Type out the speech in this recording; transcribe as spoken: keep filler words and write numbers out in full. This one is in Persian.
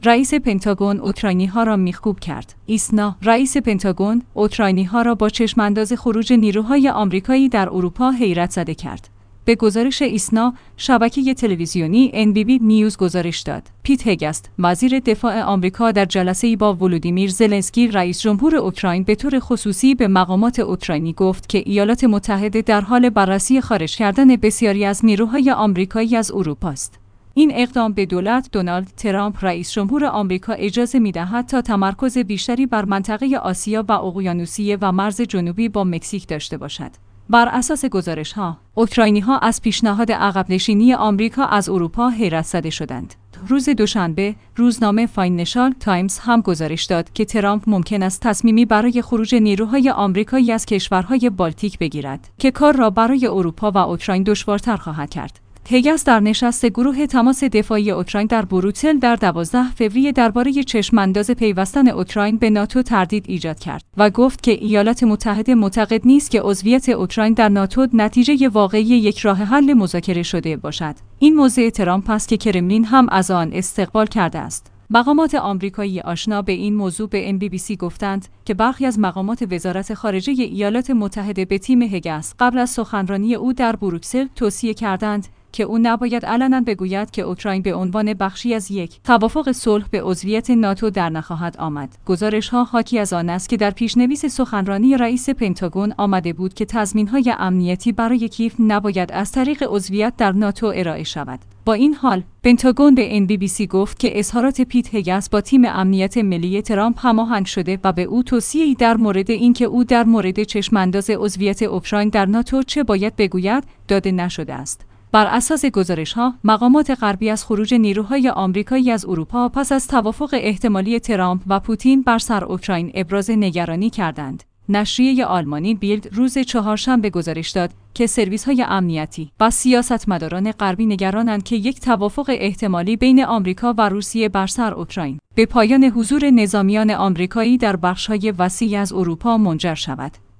رئیس پنتاگون اوکراینی‌ها را میخکوب کرد. ایسنا، رئیس پنتاگون، اوکراینی‌ها را با چشمانداز خروج نیروهای آمریکایی در اروپا حیرت زده کرد. به گزارش ایسنا، شبکه تلویزیونی ان بی بی نیوز گزارش داد. پیت هگست، وزیر دفاع آمریکا در جلسه‌ای با ولودیمیر زلنسکی رئیس جمهور اوکراین به طور خصوصی به مقامات اوکراینی گفت که ایالات متحده در حال بررسی خارج کردن بسیاری از نیروهای آمریکایی از اروپا است. این اقدام به دولت دونالد ترامپ رئیس جمهور آمریکا اجازه می‌دهد تا تمرکز بیشتری بر منطقه آسیا و اقیانوسیه و مرز جنوبی با مکزیک داشته باشد. بر اساس گزارش‌ها، اوکراینی‌ها از پیشنهاد عقب‌نشینی آمریکا از اروپا حیرت زده شدند. روز دوشنبه، روزنامه فاینانشال تایمز هم گزارش داد که ترامپ ممکن است تصمیمی برای خروج نیروهای آمریکایی از کشورهای بالتیک بگیرد که کار را برای اروپا و اوکراین دشوارتر خواهد کرد. هگست در نشست گروه تماس دفاعی اوکراین در بروکسل در دوازدهم فوریه درباره چشمانداز پیوستن اوکراین به ناتو تردید ایجاد کرد و گفت که ایالات متحده معتقد نیست که عضویت اوکراین در ناتو نتیجه واقعی یک راه حل مذاکره شده باشد. این موضع ترامپ است که کرملین هم از آن استقبال کرده است. مقامات آمریکایی آشنا به این موضوع به ام بی بی سی گفتند که برخی از مقامات وزارت خارجه ایالات متحده به تیم هگست قبل از سخنرانی او در بروکسل توصیه کردند که او نباید علنا بگوید که اوکراین به عنوان بخشی از یک توافق صلح به عضویت ناتو در نخواهد آمد. گزارش‌ها حاکی از آن است که در پیش‌نویس سخنرانی رئیس پنتاگون آمده بود که تضمین‌های امنیتی برای کیف نباید از طریق عضویت در ناتو ارائه شود. با این حال، پنتاگون به ان بی بی سی گفت که اظهارات پیت هگست با تیم امنیت ملی ترامپ هماهنگ شده و به او توصیه‌ای در مورد اینکه او در مورد چشمانداز عضویت اوکراین در ناتو چه باید بگوید داده نشده است. بر اساس گزارش‌ها، مقامات غربی از خروج نیروهای آمریکایی از اروپا پس از توافق احتمالی ترامپ و پوتین بر سر اوکراین ابراز نگرانی کردند. نشریه آلمانی بیلد روز چهارشنبه گزارش داد که سرویس‌های امنیتی و سیاستمداران غربی نگرانند که یک توافق احتمالی بین آمریکا و روسیه بر سر اوکراین به پایان حضور نظامیان آمریکایی در بخش‌های وسیعی از اروپا منجر شود.